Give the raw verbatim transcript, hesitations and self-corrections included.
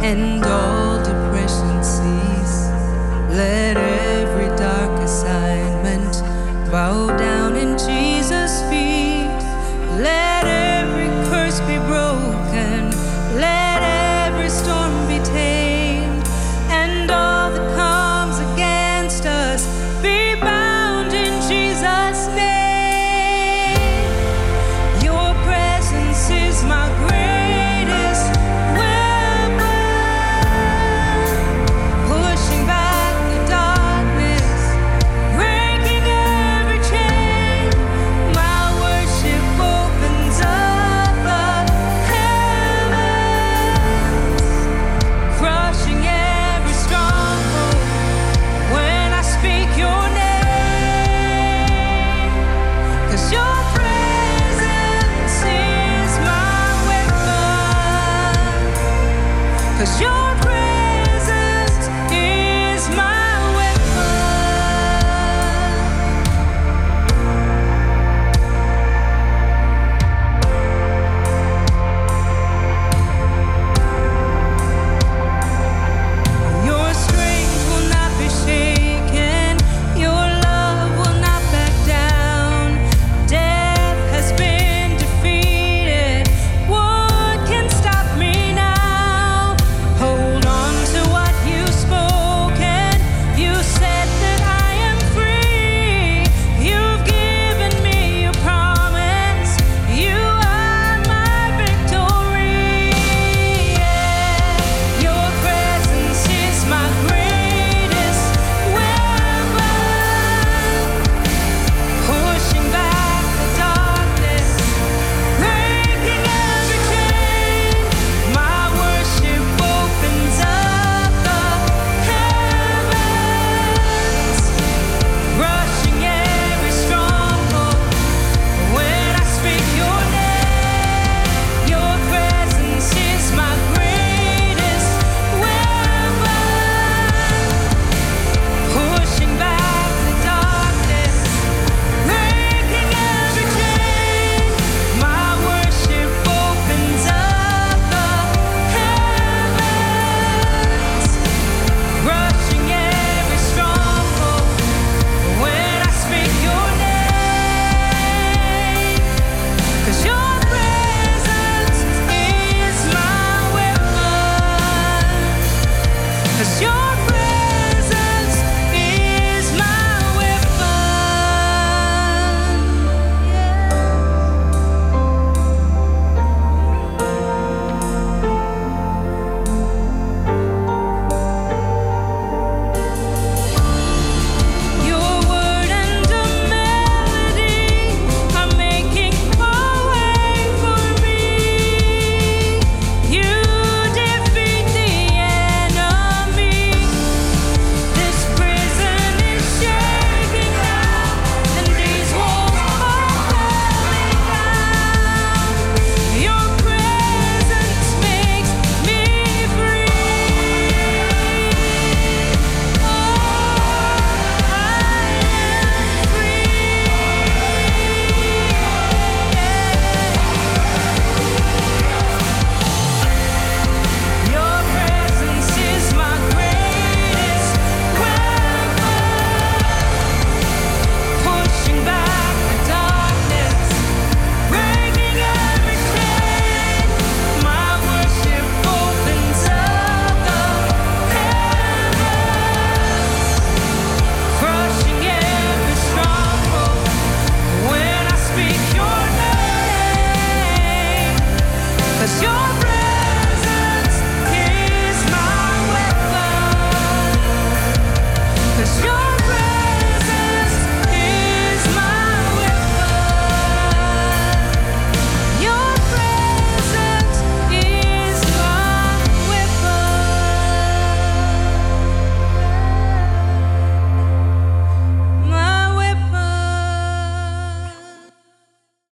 and all depression cease. Let every dark assignment bow down in Jesus' feet. Let every curse be broken. Let every storm be tamed, and all that comes against us be bound in Jesus' name. Your presence is my greatest weapon, pushing back the darkness, breaking every chain. My worship opens up the heavens, crushing every stronghold when I speak your name. 'Cause your presence is my weapon. 'Cause your